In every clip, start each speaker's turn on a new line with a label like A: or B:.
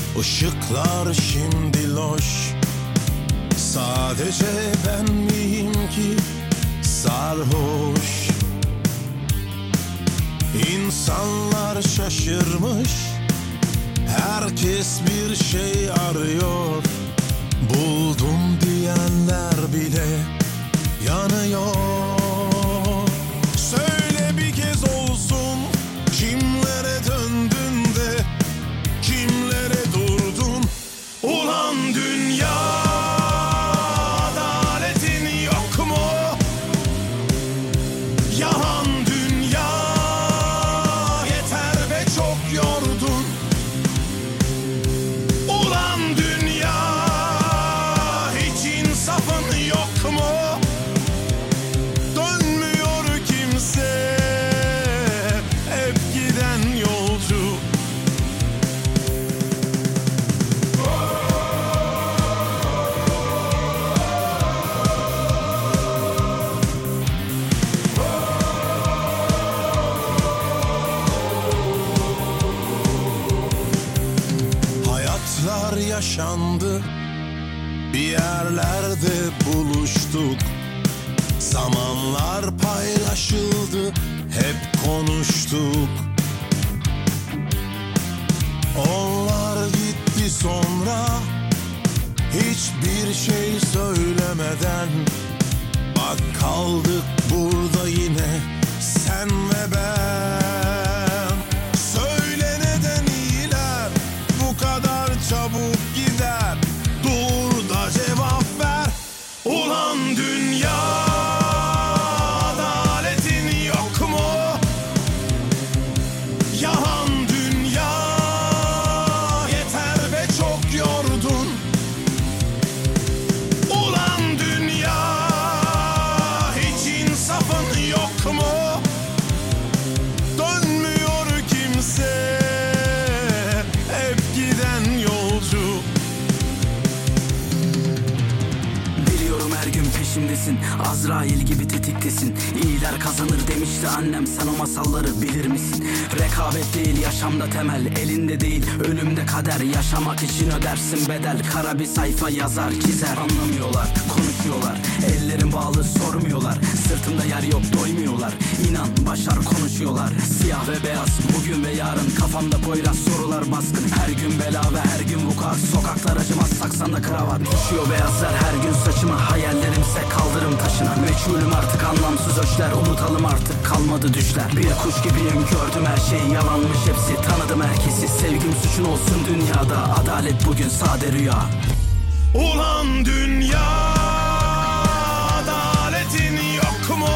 A: Işıklar şimdi loş. Sadece ben miyim ki sarhoş? İnsanlar şaşırmış, herkes bir şey arıyor. Buldum diyenler bile yanıyor. Söyle bir kez olsun, kimlere döndün de kimlere durdun? Ulan dünya, adaletin yok mu? Yalan dünya, yeter be çok yordun. Ulan dünya, hiç insafın yok mu? Dönmüyor kimse, hep giden yolcu. Hayatlar yaşandı, bir yerlerde buluştuk. Zamanlar paylaşıldı, hep konuştuk. Onlar gitti sonra, hiçbir şey söylemeden. Bak kaldık burada yine, sen ve ben. Söyle neden iyiler bu kadar çabuk gider? Dur da cevap ver. Ulan dünya, adaletin yok mu? Yalan dünya, yeter be çok yordun. Ulan dünya, hiç insafın yok mu? Dönmüyor kimse, hep giden yolcu.
B: Biliyorum her gün peşimdesin, Azrail gibi tetiktesin. İyiler kazanır demişti annem, sen o masalları bilir misin? Rekabet değil yaşamda temel, elinde değil ölümde kader. Yaşamak için ödersin bedel, kara bir sayfa yazar çizer. Anlamıyorlar, konuşuyorlar, ellerin bağlı sormuyorlar. Sırtımda yer yok doymuyorlar, İnan başar konuşuyorlar. Siyah ve beyaz bugün ve yarın, kafamda poyraz sorular baskın. Her gün bela ve her gün vukuat, sokaklar acımaz saksanda kravat. Düşüyor beyazlar her gün saçıma, hayallerimse kaldırım taşına. Meçhulüm artık anlamsız öçler, unutalım artık kalmadı düşler. Bir kuş gibiyim gördüm her şey yalanmış hepsi, tanıdım herkesi. Sevgim suçun olsun dünyada, adalet bugün sade rüya.
A: Ulan dünya, adaletin yok mu?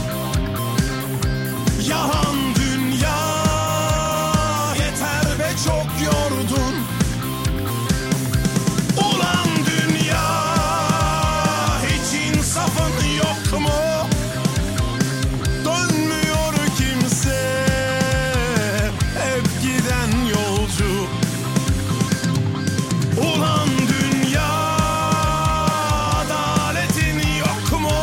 A: Yalan dünya, yeter be çok yordun. Ulan dünya, hiç insafın yok mu? Dönmüyor kimse, hep giden yolcu. Ulan dünya, adaletin yok mu?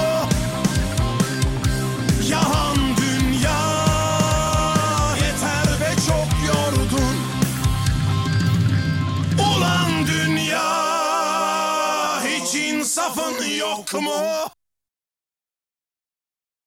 A: Yalan dünya, yeter be çok yordun. Ulan dünya, hiç insafın yok mu?